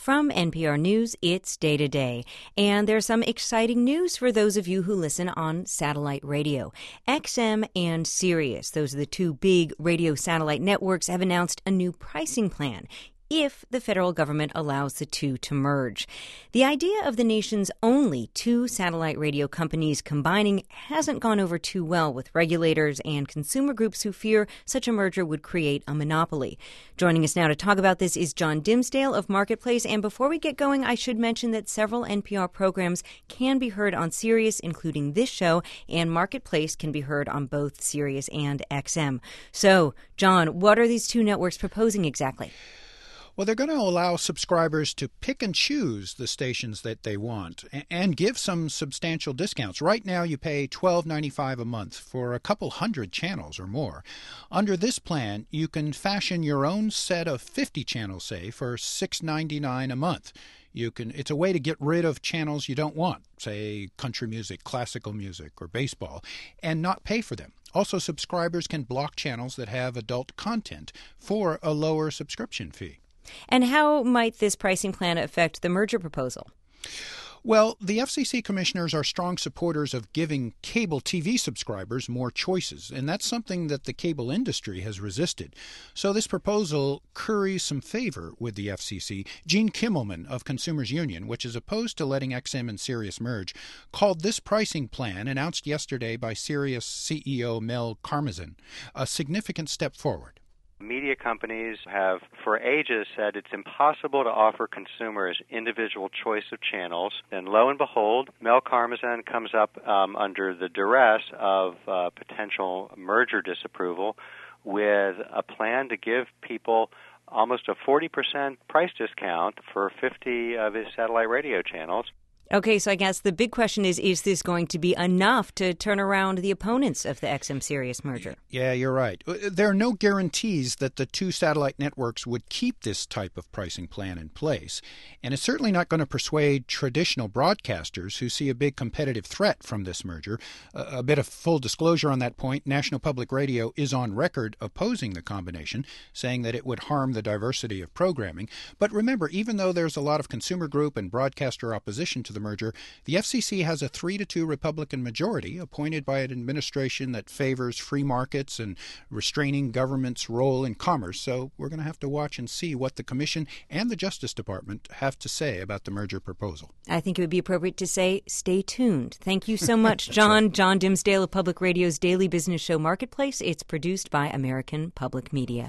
From NPR News, it's Day to Day. And there's some exciting news for those of you who listen on satellite radio. XM and Sirius, those are the two big radio satellite networks, have announced a new pricing plan if the federal government allows the two to merge. The idea of the nation's only two satellite radio companies combining hasn't gone over too well with regulators and consumer groups who fear such a merger would create a monopoly. Joining us now to talk about this is John Dimsdale of Marketplace. And before we get going, I should mention that several NPR programs can be heard on Sirius, including this show, and Marketplace can be heard on both Sirius and XM. So, John, what are these two networks proposing exactly? Well, they're going to allow subscribers to pick and choose the stations that they want and give some substantial discounts. Right now, you pay $12.95 a month for a couple hundred channels or more. Under this plan, you can fashion your own set of 50 channels, say, for $6.99 a month. It's a way to get rid of channels you don't want, say country music, classical music, or baseball, and not pay for them. Also, subscribers can block channels that have adult content for a lower subscription fee. And how might this pricing plan affect the merger proposal? Well, the FCC commissioners are strong supporters of giving cable TV subscribers more choices, and that's something that the cable industry has resisted. So this proposal curries some favor with the FCC. Gene Kimmelman of Consumers Union, which is opposed to letting XM and Sirius merge, called this pricing plan, announced yesterday by Sirius CEO Mel Karmazin, a significant step forward. Media companies have for ages said it's impossible to offer consumers individual choice of channels. And lo and behold, Mel Karmazin comes up under the duress of potential merger disapproval with a plan to give people almost a 40% price discount for 50 of his satellite radio channels. Okay, so I guess the big question is this going to be enough to turn around the opponents of the XM-Sirius merger? Yeah, you're right. There are no guarantees that the two satellite networks would keep this type of pricing plan in place. And it's certainly not going to persuade traditional broadcasters who see a big competitive threat from this merger. A bit of full disclosure on that point, National Public Radio is on record opposing the combination, saying that it would harm the diversity of programming. But remember, even though there's a lot of consumer group and broadcaster opposition to the merger, the FCC has a 3-2 Republican majority appointed by an administration that favors free markets and restraining government's role in commerce. So we're going to have to watch and see what the Commission and the Justice Department have to say about the merger proposal. I think it would be appropriate to say stay tuned. Thank you so much, John. Right. John Dimsdale of Public Radio's daily business show Marketplace. It's produced by American Public Media.